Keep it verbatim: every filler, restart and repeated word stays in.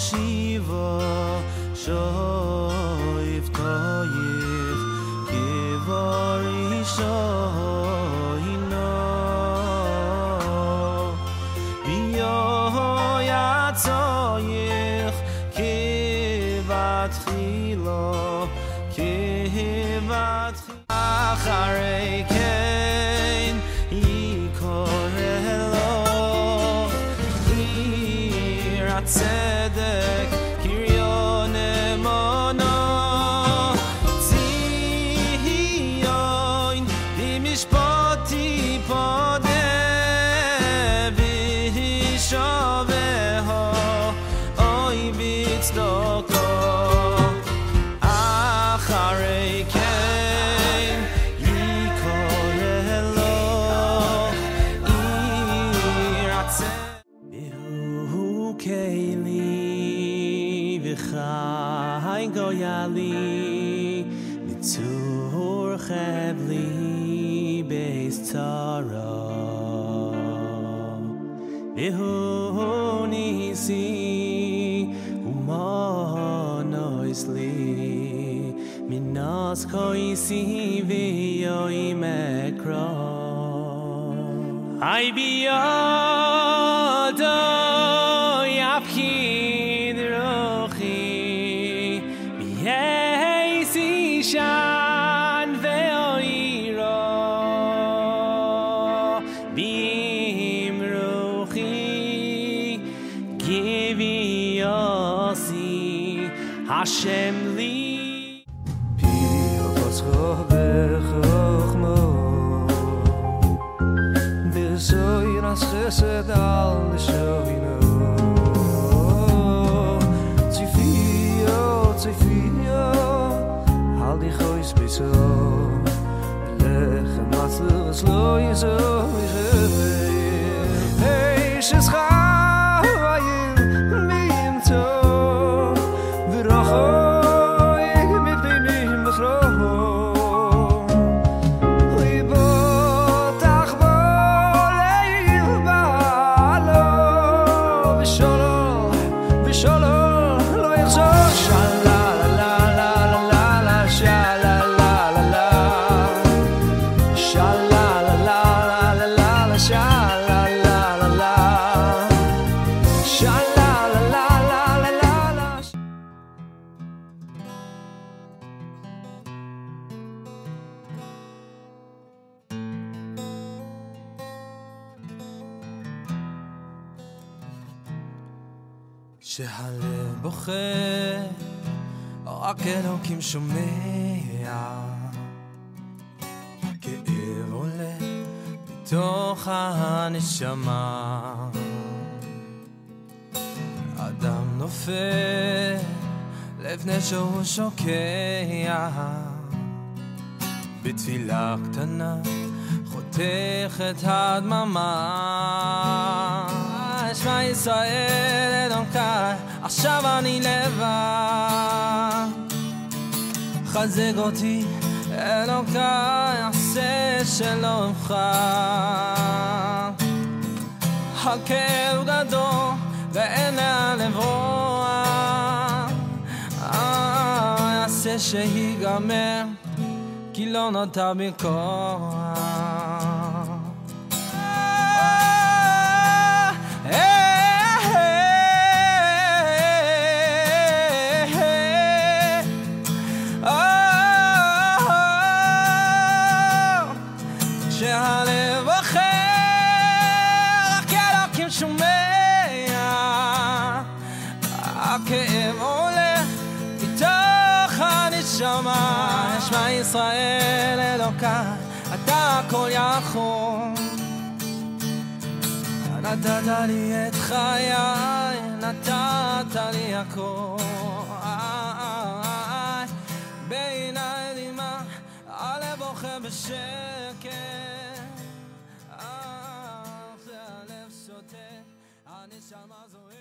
shiva shoyf toyich kivari shoyno biyoyat toyich kivat chilo kivat acharei kein yikorelo irat tzedek kiryon emona tzion b'mishpoti podeh v'hishaveho oy b'tzedoko acharei kein yikorelo irat tzedek Keili v'chai goyali mitzur chevli beis tzara v'hu nisi u'manois li minas koisi v'yoi mekra ay biyado yapkin rochi b'yeisi shan ve'oiro b'im rochi givi yosi Hashem li pi v'tzcho b'chochmo b'zoy ras chesed al nishoyno so lechem matzlos lo yizo hey shis chayim miyim to v'rocho yeh mivdinim b'chroho libotach bo leil ba'alo v'sholo v'sholo lo yichzor shala la la la la la shala שהלב בוכה, רק אלוקים שומע, כאב עולה מתוך הנשמה, אדם נופל לפני שהוא שוקע, בתפילה קטנה חותך את הדממה. שמע ישראל אלוקי, עכשיו אני לבד, חזק אותי אלוקי, עשה שלא אבחר. הכאב גדול ואין לאן לברוח, עשה שיגמר כי לא נותר בי כוח. שהלב אחר, רק אלוקים שומע, הכאב הולך מתוך הנשמה. שמע ישראל אלוקי, אתה הכל יכול, נתת לי את חיי, נתת לי הכל, בעיניי דמעה, הלב בוכה בשקט, הלב שותה, הנשמה זועקת.